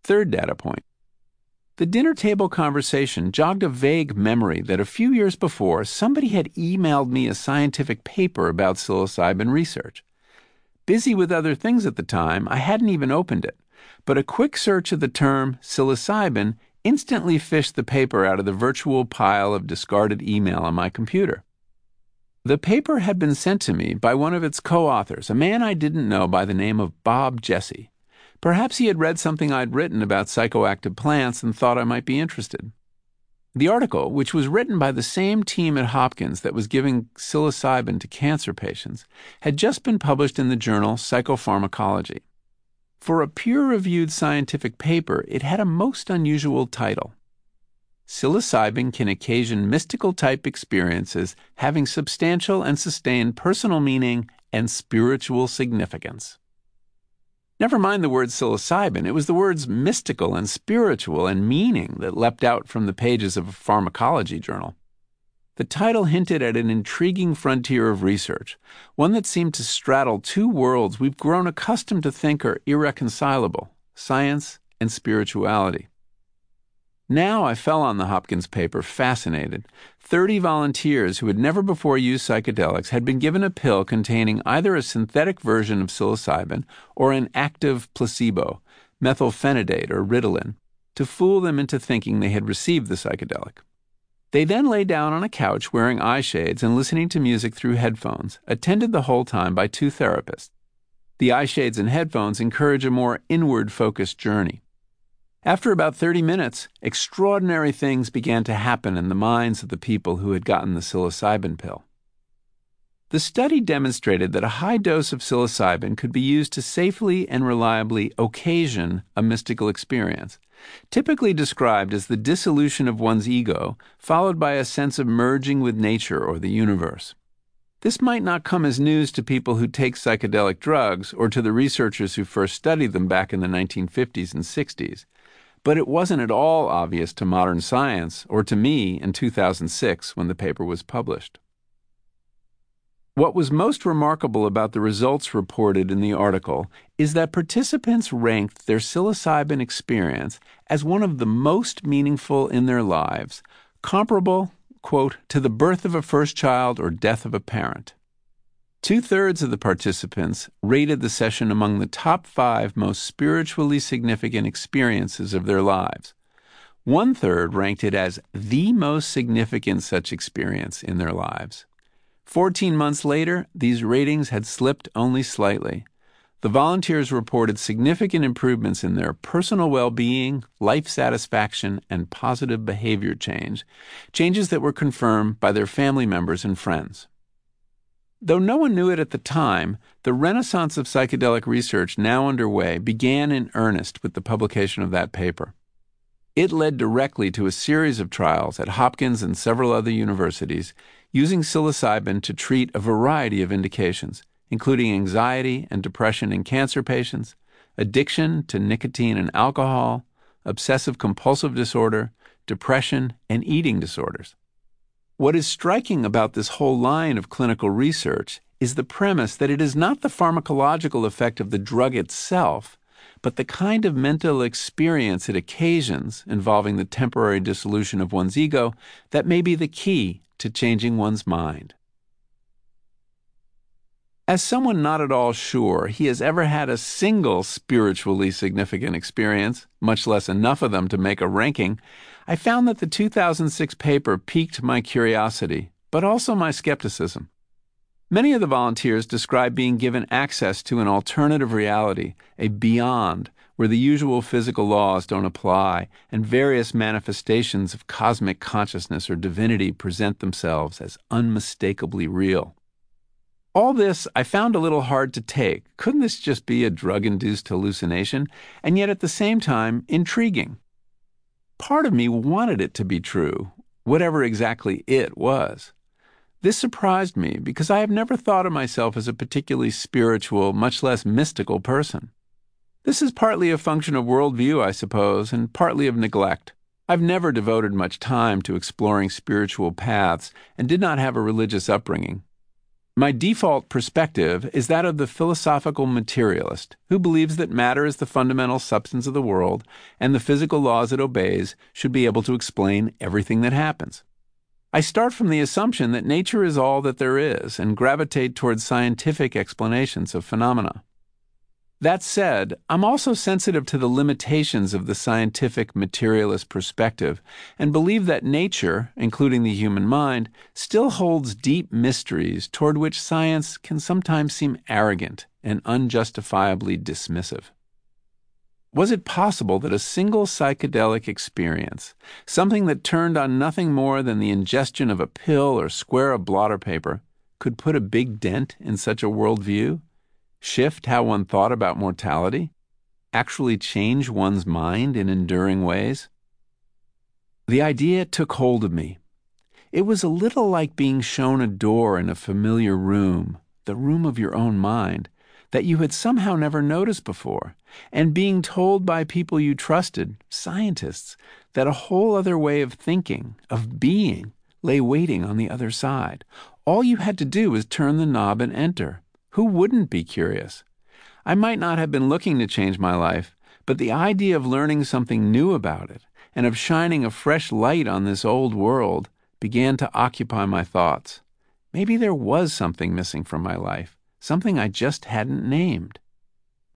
Third data point. The dinner table conversation jogged a vague memory that a few years before, somebody had emailed me a scientific paper about psilocybin research. Busy with other things at the time, I hadn't even opened it, but a quick search of the term psilocybin instantly fished the paper out of the virtual pile of discarded email on my computer. The paper had been sent to me by one of its co-authors, a man I didn't know by the name of Bob Jesse. Perhaps he had read something I'd written about psychoactive plants and thought I might be interested. The article, which was written by the same team at Hopkins that was giving psilocybin to cancer patients, had just been published in the journal Psychopharmacology. For a peer-reviewed scientific paper, it had a most unusual title. Psilocybin can occasion mystical-type experiences having substantial and sustained personal meaning and spiritual significance. Never mind the word psilocybin, it was the words mystical and spiritual and meaning that leapt out from the pages of a pharmacology journal. The title hinted at an intriguing frontier of research, one that seemed to straddle two worlds we've grown accustomed to think are irreconcilable, science and spirituality. Now I fell on the Hopkins paper fascinated. 30 volunteers who had never before used psychedelics had been given a pill containing either a synthetic version of psilocybin or an active placebo, methylphenidate or Ritalin, to fool them into thinking they had received the psychedelic. They then lay down on a couch wearing eye shades and listening to music through headphones, attended the whole time by 2 therapists. The eye shades and headphones encourage a more inward-focused journey. After about 30 minutes, extraordinary things began to happen in the minds of the people who had gotten the psilocybin pill. The study demonstrated that a high dose of psilocybin could be used to safely and reliably occasion a mystical experience, typically described as the dissolution of one's ego, followed by a sense of merging with nature or the universe. This might not come as news to people who take psychedelic drugs or to the researchers who first studied them back in the 1950s and 60s, but it wasn't at all obvious to modern science or to me in 2006 when the paper was published. What was most remarkable about the results reported in the article is that participants ranked their psilocybin experience as one of the most meaningful in their lives, comparable, quote, to the birth of a first child or death of a parent. 2/3 of the participants rated the session among the top 5 most spiritually significant experiences of their lives. 1/3 ranked it as the most significant such experience in their lives. 14 months later, these ratings had slipped only slightly. The volunteers reported significant improvements in their personal well-being, life satisfaction, and positive behavior changes that were confirmed by their family members and friends. Though no one knew it at the time, the renaissance of psychedelic research now underway began in earnest with the publication of that paper. It led directly to a series of trials at Hopkins and several other universities using psilocybin to treat a variety of indications, including anxiety and depression in cancer patients, addiction to nicotine and alcohol, obsessive-compulsive disorder, depression, and eating disorders. What is striking about this whole line of clinical research is the premise that it is not the pharmacological effect of the drug itself, but the kind of mental experience it occasions involving the temporary dissolution of one's ego that may be the key to changing one's mind. As someone not at all sure he has ever had a single spiritually significant experience, much less enough of them to make a ranking, I found that the 2006 paper piqued my curiosity, but also my skepticism. Many of the volunteers described being given access to an alternative reality, a beyond, where the usual physical laws don't apply and various manifestations of cosmic consciousness or divinity present themselves as unmistakably real. All this I found a little hard to take. Couldn't this just be a drug-induced hallucination? And yet at the same time, intriguing. Part of me wanted it to be true, whatever exactly it was. This surprised me because I have never thought of myself as a particularly spiritual, much less mystical person. This is partly a function of worldview, I suppose, and partly of neglect. I've never devoted much time to exploring spiritual paths and did not have a religious upbringing. My default perspective is that of the philosophical materialist, who believes that matter is the fundamental substance of the world, and the physical laws it obeys should be able to explain everything that happens. I start from the assumption that nature is all that there is, and gravitate towards scientific explanations of phenomena. That said, I'm also sensitive to the limitations of the scientific materialist perspective and believe that nature, including the human mind, still holds deep mysteries toward which science can sometimes seem arrogant and unjustifiably dismissive. Was it possible that a single psychedelic experience, something that turned on nothing more than the ingestion of a pill or square of blotter paper, could put a big dent in such a worldview? Shift how one thought about mortality? Actually change one's mind in enduring ways? The idea took hold of me. It was a little like being shown a door in a familiar room, the room of your own mind, that you had somehow never noticed before, and being told by people you trusted, scientists, that a whole other way of thinking, of being, lay waiting on the other side. All you had to do was turn the knob and enter. Who wouldn't be curious? I might not have been looking to change my life, but the idea of learning something new about it and of shining a fresh light on this old world began to occupy my thoughts. Maybe there was something missing from my life, something I just hadn't named.